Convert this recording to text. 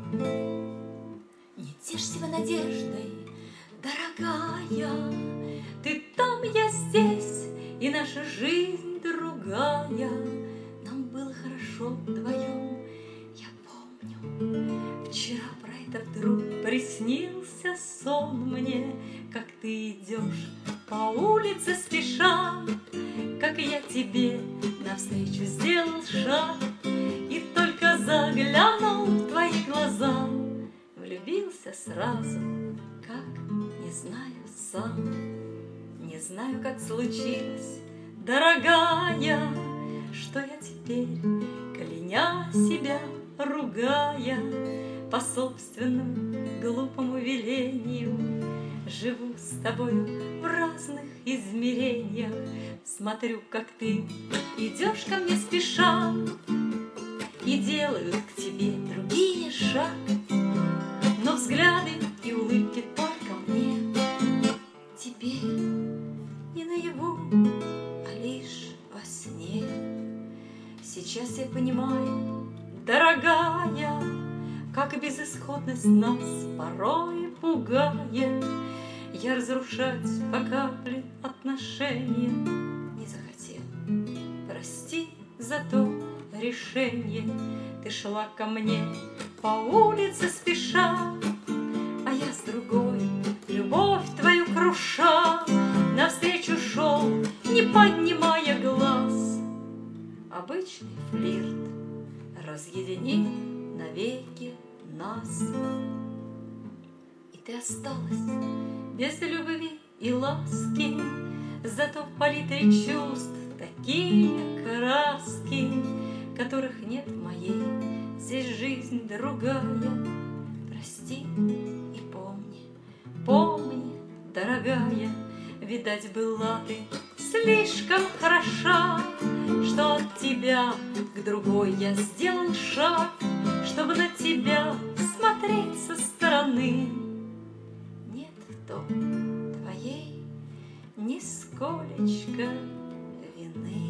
Не тешь себя надеждой, дорогая, ты там, я здесь, и наша жизнь другая. Нам было хорошо вдвоем, я помню. Вчера про это вдруг приснился сон мне, как ты идешь по улице спеша, как я тебе навстречу сделал шаг, и только заглянул в твои глаза, влюбился сразу, как не знаю сам. Не знаю, как случилось, дорогая, что я теперь, кляня себя, ругая, по собственному глупому велению, живу с тобою в разных измерениях. Смотрю, как ты идешь ко мне спеша, и делают к тебе другие шаг, но взгляды и улыбки только мне. Теперь не наяву, а лишь во сне. Сейчас я понимаю, дорогая, как безысходность нас порой пугает. Я разрушать по капле отношения не захотел. Прости за то решение. Ты шла ко мне по улице спеша, а я с другой, любовь твою круша, навстречу шел, не поднимая глаз. Обычный флирт разъединил навеки нас. И ты осталась без любви и ласки, зато в палитре чувств такие краски, которых нет в моей. Здесь жизнь другая. Прости и помни, помни, дорогая, видать, была ты слишком хороша, что от тебя к другой я сделал шаг, чтобы на тебя смотреть со стороны. Нет в том твоей нисколечко вины.